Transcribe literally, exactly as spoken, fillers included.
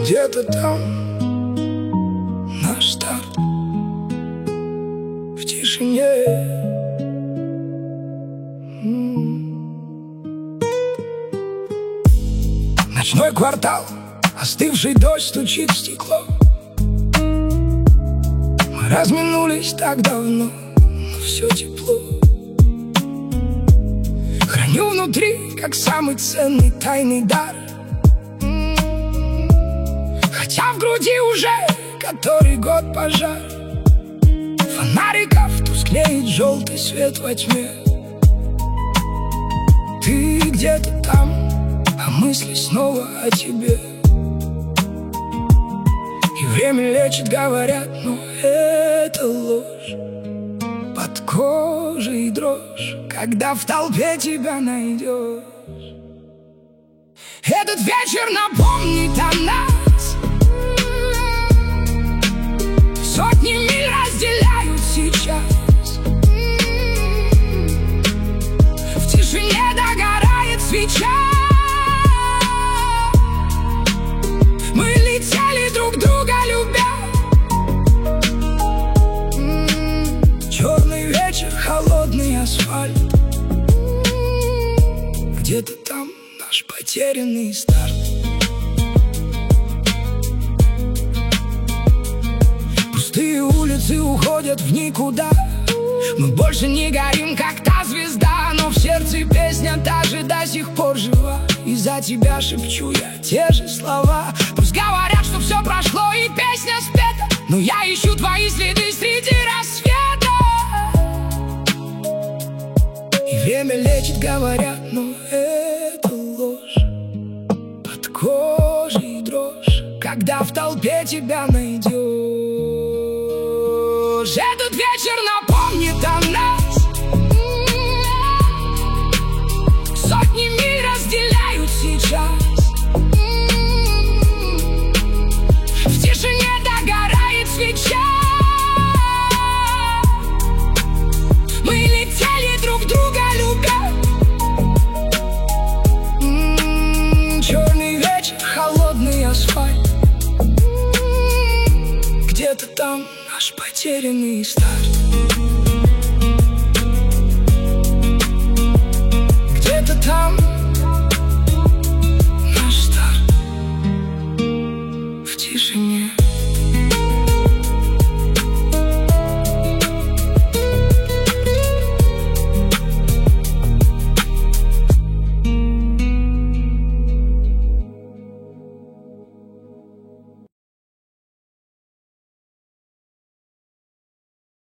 Где-то там наш старт в тишине. Ночной квартал, остывший дождь стучит в стекло. Мы разминулись так давно, но все тепло. Храню внутри, как самый ценный тайный дар, хотя в груди уже который год пожар. Фонариков тускнеет желтый свет во тьме. Ты где-то там, а мысли снова о тебе. И время лечит, говорят, но это ложь. Под кожей дрожь, когда в толпе тебя найдешь. Этот вечер напомнит о нас. Сотни миль разделяют сейчас. В тишине догорает свеча. Мы летели друг друга любя. Черный вечер, холодный асфальт. Где-то там наш потерянный старт. Пустые улицы уходят в никуда. Мы больше не горим, как та звезда, но в сердце песня та же до сих пор жива. И за тебя шепчу я те же слова. Пусть говорят, что все прошло и песня спета, но я ищу твои следы среди рассвета. И время лечит, говорят, но это ложь. Под кожей дрожь, когда в толпе тебя найдешь. Этот вечер напомнит о нас. Сотни миль разделяют сейчас. В тишине догорает свеча. Мы летели друг друга любя. Черный вечер, холодный асфальт. Где-то там наш потерянный старт.